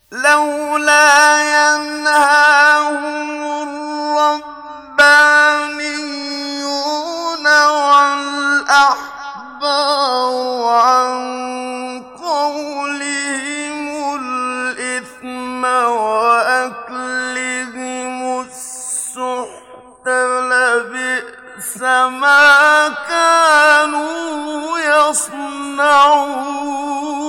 لولا ينهاهم الربانيون والأحبار عن قولهم الإثم وأكلهم السحت لبئس ما كانوا يصنعون.